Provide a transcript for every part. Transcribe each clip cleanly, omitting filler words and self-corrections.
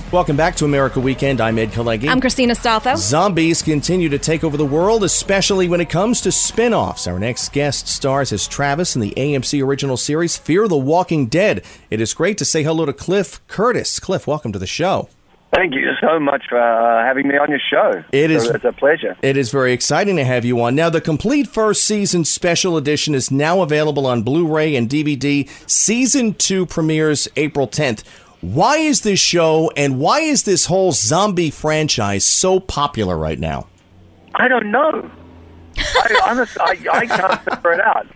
Welcome back to America Weekend. I'm Ed Kalegi. I'm Christina Stalfo. Zombies continue to take over the world, especially when it comes to spin-offs. Our next guest stars as Travis in the AMC original series Fear the Walking Dead. It is great to say hello to Cliff Curtis. Cliff, welcome to the show. Thank you so much for having me on your show. It's a pleasure. It is very exciting to have you on. Now, the complete first season special edition is now available on Blu-ray and DVD. Season 2 premieres April 10th. Why is this show and why is this whole zombie franchise so popular right now? I don't know. I can't figure it out.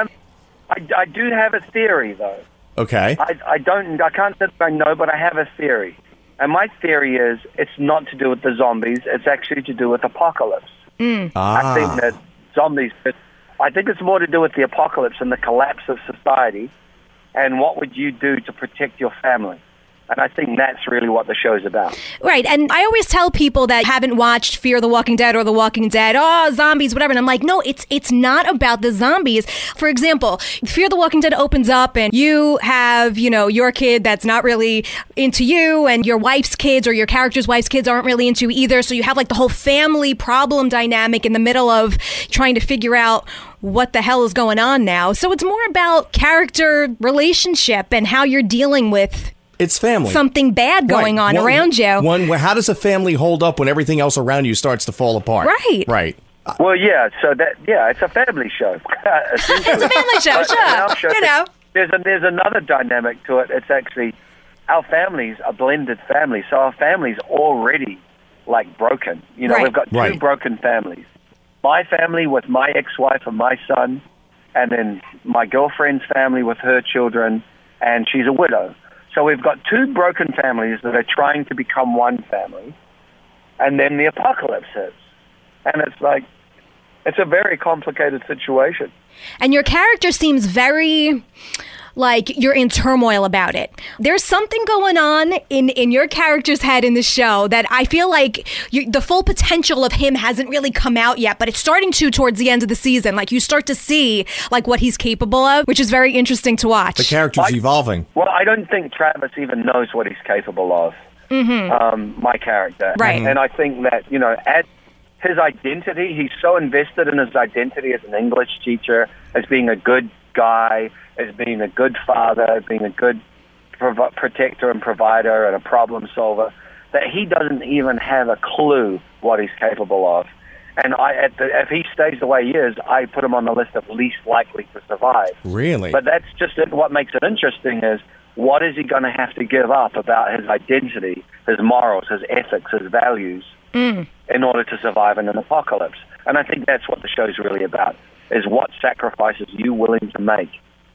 I do have a theory, though. Okay. I can't say that I know, but I have a theory. And my theory is it's not to do with the zombies. It's actually to do with apocalypse. I think that zombies, I think it's more to do with the apocalypse and the collapse of society and what would you do to protect your family. And I think that's really what the show's about. Right, and I always tell people that haven't watched Fear the Walking Dead or The Walking Dead, oh, zombies, whatever, and I'm like, no, it's not about the zombies. For example, Fear the Walking Dead opens up and you have, your kid that's not really into you and your wife's kids or your character's wife's kids aren't really into you either, so you have like the whole family problem dynamic in the middle of trying to figure out what the hell is going on now. So it's more about character relationship and how you're dealing with it's family. Something bad going on around you. How does a family hold up when everything else around you starts to fall apart? Right. Well, yeah. So it's a family show. It's a family show, sure. There's another dynamic to it. It's actually our families are blended families, so our family's already like broken. We've got two broken families. My family with my ex-wife and my son, and then my girlfriend's family with her children, and she's a widow. So we've got two broken families that are trying to become one family, and then the apocalypse hits. And it's a very complicated situation. And your character seems very like you're in turmoil about it. There's something going on in your character's head in the show that I feel like the full potential of him hasn't really come out yet, but it's starting to towards the end of the season. Like you start to see like what he's capable of, which is very interesting to watch. The character's evolving. Well, I don't think Travis even knows what he's capable of, my character. Right. And I think that, as his identity, he's so invested in his identity as an English teacher, as being a good guy, as being a good father, being a good protector and provider and a problem solver, that he doesn't even have a clue what he's capable of. And if he stays the way he is, I put him on the list of least likely to survive. Really? But that's just what makes it interesting is what is he going to have to give up about his identity, his morals, his ethics, his values in order to survive in an apocalypse. And I think that's what the show's really about, is what sacrifices you're willing to make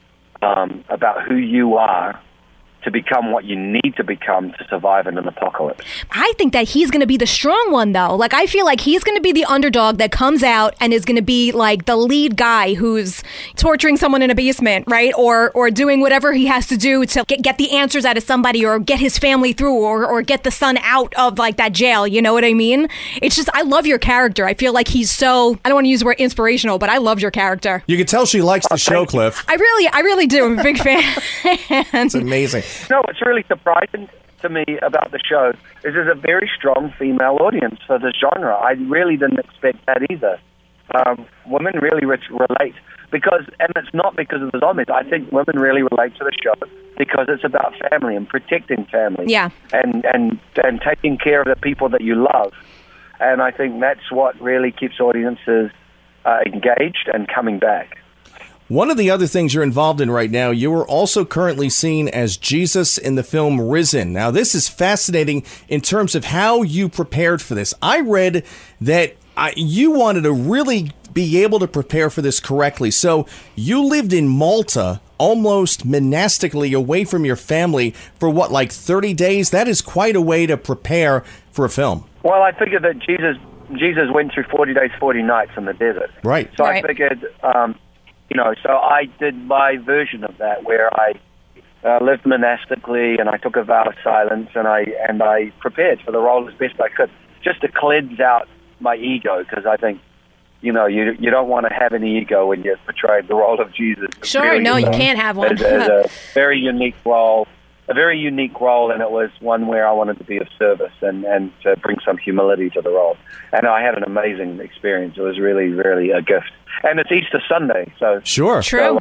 about who you are to become what you need to become to survive in an apocalypse. I think that he's going to be the strong one, though. Like, I feel like he's going to be the underdog that comes out and is going to be like the lead guy who's torturing someone in a basement, right? Or doing whatever he has to do to get the answers out of somebody or get his family through or get the son out of like that jail. You know what I mean? It's just, I love your character. I feel like he's so, I don't want to use the word inspirational, but I love your character. You can tell she likes the show, Cliff. I really do. I'm a big fan. It's amazing. No, what's really surprising to me about the show is there's a very strong female audience for this genre. I really didn't expect that either. Women really relate and it's not because of the zombies. I think women really relate to the show because it's about family and protecting family. Yeah. And taking care of the people that you love. And I think that's what really keeps audiences engaged and coming back. One of the other things you're involved in right now, you are also currently seen as Jesus in the film Risen. Now, this is fascinating in terms of how you prepared for this. I read that you wanted to really be able to prepare for this correctly. So you lived in Malta almost monastically away from your family for what, like 30 days? That is quite a way to prepare for a film. Well, I figured that Jesus went through 40 days, 40 nights in the desert. Right. So I figured... so I did my version of that, where I lived monastically and I took a vow of silence and I prepared for the role as best I could, just to cleanse out my ego, because I think, you don't want to have any ego when you're portraying the role of Jesus. Sure, really, you can't have one. It's a very unique role, a very unique role, and it was one where I wanted to be of service and to bring some humility to the role. And I had an amazing experience. It was really, really a gift. And it's Easter Sunday, so sure, true.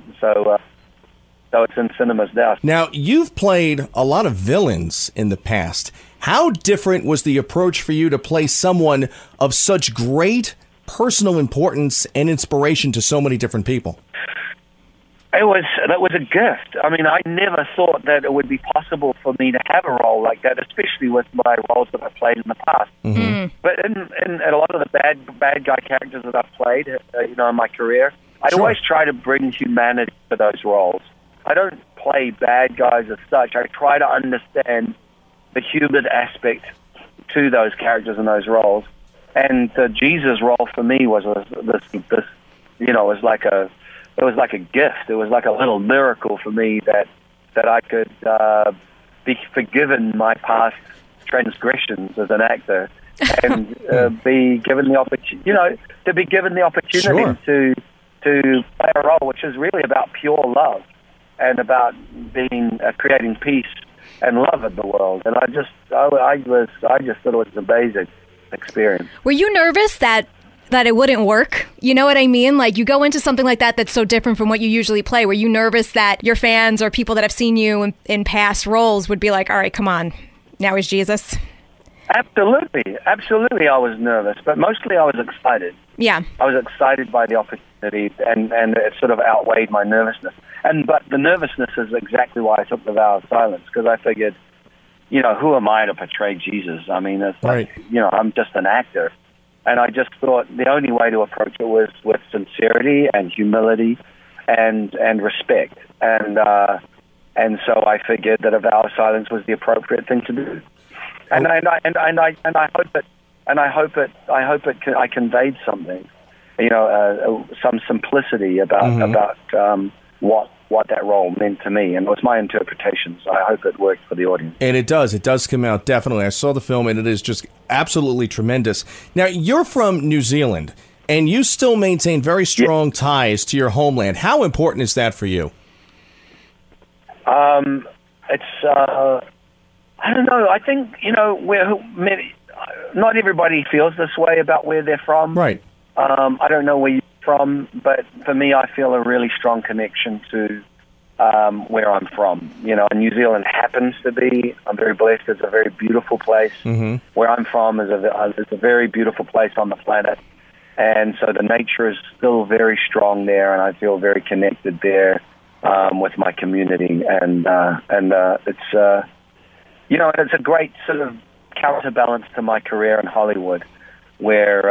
So it's in cinemas now. Now, you've played a lot of villains in the past. How different was the approach for you to play someone of such great personal importance and inspiration to so many different people? That was a gift. I mean, I never thought that it would be possible for me to have a role like that, especially with my roles that I've played in the past. Mm-hmm. But in a lot of the bad guy characters that I've played, in my career, I'd always try to bring humanity to those roles. I don't play bad guys as such. I try to understand the human aspect to those characters and those roles. And the Jesus role for me was this it was like a gift. It was like a little miracle for me that I could be forgiven my past transgressions as an actor and be given the opportunity, to be given the opportunity to play a role which is really about pure love and about being creating peace and love in the world. And I just thought it was an amazing experience. Were you nervous that it wouldn't work? You know what I mean? Like, you go into something like that that's so different from what you usually play. Were you nervous that your fans or people that have seen you in past roles would be like, all right, come on, now is Jesus? Absolutely. I was nervous, but mostly I was excited. Yeah. I was excited by the opportunity, and it sort of outweighed my nervousness. But the nervousness is exactly why I took the vow of silence, because I figured, who am I to portray Jesus? I mean, it's like, I'm just an actor. And I just thought the only way to approach it was with sincerity and humility and respect. And so I figured that a vow of silence was the appropriate thing to do. And I hope I conveyed something, some simplicity about what that role meant to me, and it was my interpretation, so I hope it worked for the audience. And it does come out, definitely. I saw the film, and it is just absolutely tremendous. Now, you're from New Zealand, and you still maintain very strong ties to your homeland. How important is that for you? I don't know, I think, not everybody feels this way about where they're from. Right. I don't know where you're from, but for me, I feel a really strong connection to where I'm from. And New Zealand happens to be, I'm very blessed, it's a very beautiful place. Mm-hmm. Where I'm from is a very beautiful place on the planet. And so the nature is still very strong there, and I feel very connected there with my community. And it's, it's a great sort of counterbalance to my career in Hollywood, where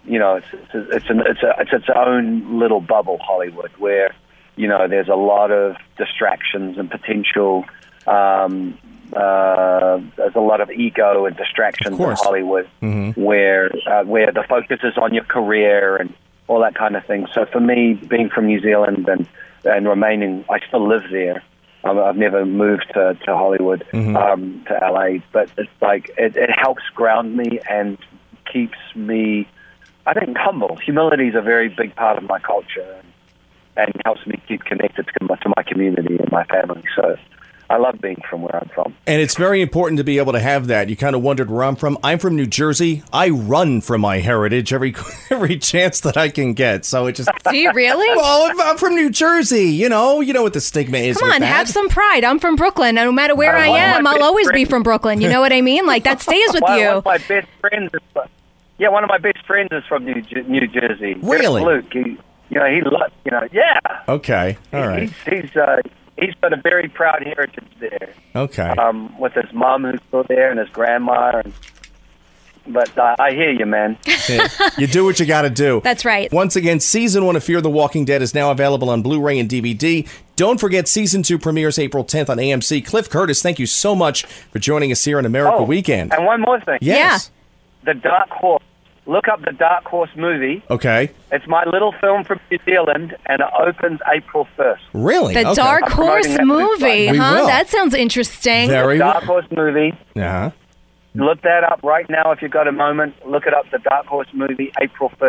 it's its own little bubble, Hollywood, where there's a lot of distractions and potential. There's a lot of ego and distractions in Hollywood, mm-hmm. where the focus is on your career and all that kind of thing. So for me, being from New Zealand and remaining, I still live there. I've never moved to Hollywood, mm-hmm. To LA, but it's like it helps ground me and keeps me, I think, humble. Humility is a very big part of my culture and helps me keep connected to my community and my family. So I love being from where I'm from. And it's very important to be able to have that. You kind of wondered where I'm from. I'm from New Jersey. I run for my heritage every chance that I can get. So it just... Do you really? Well, I'm from New Jersey. You know what the stigma is. Come on, have some pride. I'm from Brooklyn. No matter where I am, I'll always be from Brooklyn. You know what I mean? Like, that stays with you. One of my best friends is from New Jersey. Really? Luke. Yeah. Okay. All right. He's got a very proud heritage there. Okay. With his mom who's still there and his grandma. But I hear you, man. You do what you got to do. That's right. Once again, Season 1 of Fear the Walking Dead is now available on Blu-ray and DVD. Don't forget, Season 2 premieres April 10th on AMC. Cliff Curtis, thank you so much for joining us here on America Weekend. And one more thing. Yes. Yeah. The Dark Horse. Look up the Dark Horse movie. Okay. It's my little film from New Zealand, and it opens April 1st. Really? The Dark Horse movie, huh? That sounds interesting. Very Dark Horse movie. Uh-huh. Look that up right now if you've got a moment. Look it up, the Dark Horse movie, April 1st.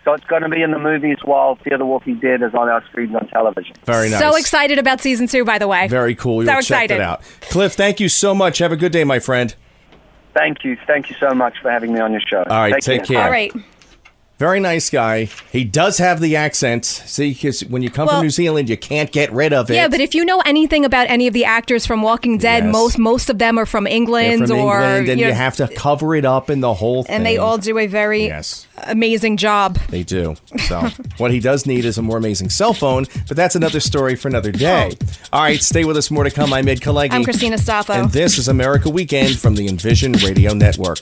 So it's going to be in the movies while Fear the Walking Dead is on our screens on television. Very nice. So excited about season 2, by the way. Very cool. So You'll check it out. Cliff, thank you so much. Have a good day, my friend. Thank you. Thank you so much for having me on your show. All right, take care. All right. Very nice guy. He does have the accent. See, because when you come from New Zealand, you can't get rid of it. Yeah, but if you know anything about any of the actors from Walking Dead, most of them are from England. And you have to cover it up in the whole thing. And they all do a very amazing job. They do. So what he does need is a more amazing cell phone, but that's another story for another day. All right, stay with us. More to come. I'm Ed Kalegi. I'm Christina Staffo. And this is America Weekend from the Envision Radio Network.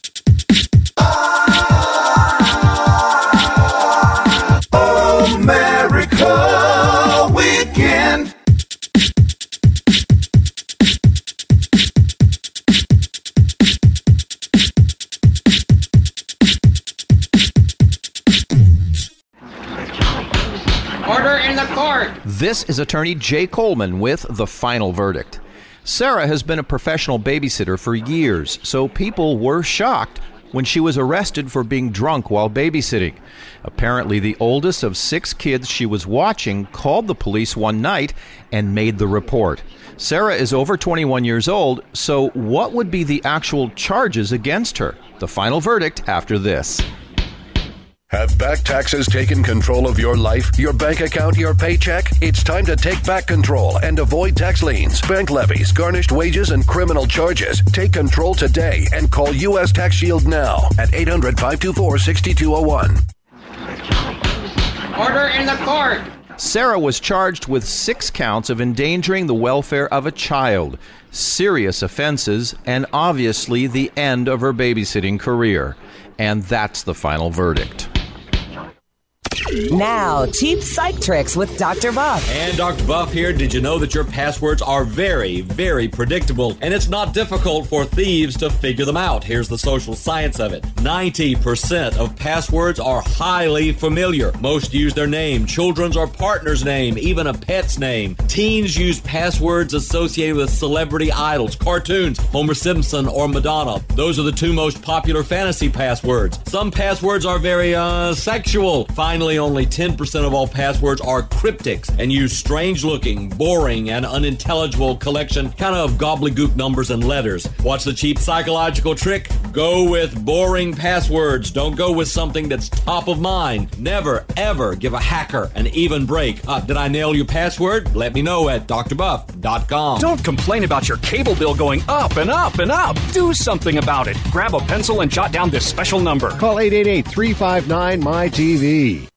America Weekend. Order in the court. This is attorney Jay Coleman with The Final Verdict. Sarah has been a professional babysitter for years, so people were shocked when she was arrested for being drunk while babysitting. Apparently, the oldest of 6 kids she was watching called the police one night and made the report. Sarah is over 21 years old, so what would be the actual charges against her? The final verdict after this. Have back taxes taken control of your life, your bank account, your paycheck? It's time to take back control and avoid tax liens, bank levies, garnished wages, and criminal charges. Take control today and call U.S. Tax Shield now at 800-524-6201. Order in the court. Sarah was charged with 6 counts of endangering the welfare of a child, serious offenses, and obviously the end of her babysitting career. And that's the final verdict. Now, cheap psych tricks with Dr. Buff. And Dr. Buff here. Did you know that your passwords are very, very predictable? And it's not difficult for thieves to figure them out. Here's the social science of it. 90% of passwords are highly familiar. Most use their name, children's or partner's name, even a pet's name. Teens use passwords associated with celebrity idols, cartoons, Homer Simpson or Madonna. Those are the 2 most popular fantasy passwords. Some passwords are very, sexual. Finally, only 10% of all passwords are cryptics and use strange-looking, boring, and unintelligible collection kind of gobbledygook numbers and letters. What's the cheap psychological trick? Go with boring passwords. Don't go with something that's top of mind. Never, ever give a hacker an even break. Did I nail your password? Let me know at drbuff.com. Don't complain about your cable bill going up and up and up. Do something about it. Grab a pencil and jot down this special number. Call 888-359-MyTV.